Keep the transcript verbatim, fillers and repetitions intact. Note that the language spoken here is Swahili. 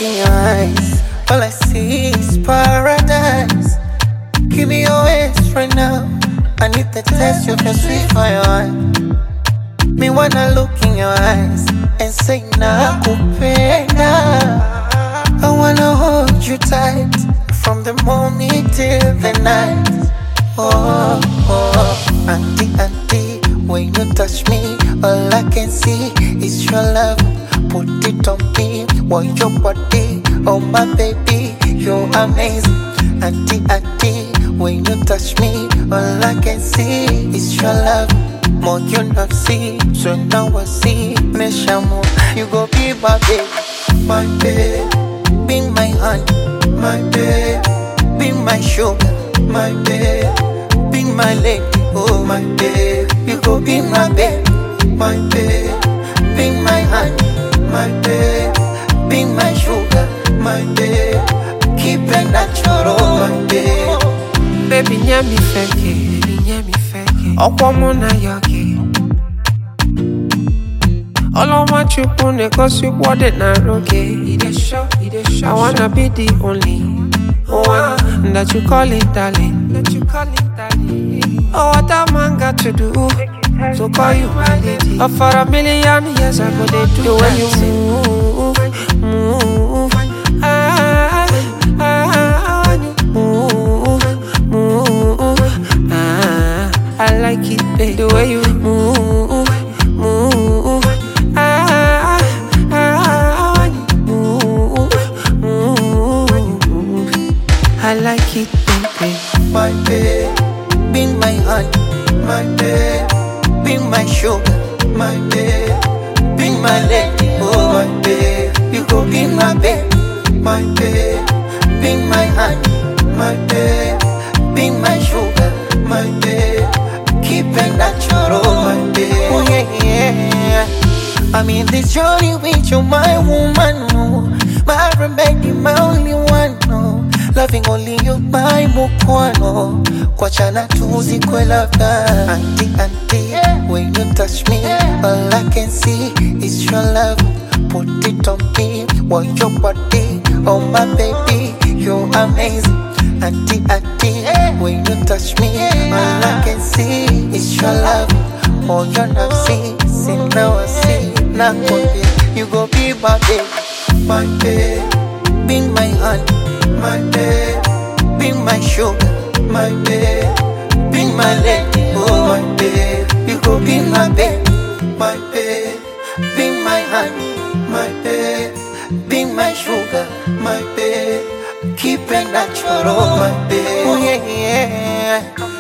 in your eyes, all I see is paradise. Give me your waist right now. I need the taste of your sweet fire. Me wanna look in your eyes and say nakupenda. I wanna hold you tight from the morning till the night. Oh, oh, auntie, auntie, when you touch me, all I can see is your love. Put it on me, want your body, oh my baby, you're amazing. Auntie, auntie, when you touch me, all I can see is your love. More you not see, so now I see. Meshamu, you go be my babe, my babe. Be my honey, my babe. Be my sugar, my babe. Be my lady, oh my babe. You go be my babe, my babe. Be my honey, my babe. Be my sugar, my babe. Keep it natural, my babe. Baby, nyami feke, baby, nyami feke. Okwa mona yoke. All I want you pune cause you want it na roke. I wanna be the only one that you call it darling. That you call it darling. Oh, what a man got to do to call you my lady. Oh, for a million years I go they do the way you move, move. Ah, ah, when you move, move. Ah, I like it, babe, the way you move, move. Ah, ah, when you move, move. I like it, baby. My babe, be my honey, my babe. Be my sugar, my babe. Be my lady, oh my babe. You go be my babe, my babe. Be my honey, my babe. Be my sugar, my babe. Keep it natural, my babe. Oh yeah, yeah. I'm in this journey with you, my woman, no. My remedy, my only one, no. Loving only you, my mukwano. Kwachana tuzi kwe labda. Auntie, auntie, when you touch me, all I can see is your love. Put it on me, want your body, oh my baby, you're amazing. Auntie, auntie, when you touch me, all I can see is your love. Oh, you're not see, see now I see. Now you go be my babe, my babe. Be my honey, my babe. Be my sugar, my babe. Be my lady, oh my babe. You go be my babe, my babe. Be my honey, my babe. Be my sugar, my babe. Keep it natural, my babe. Oh yeah, yeah.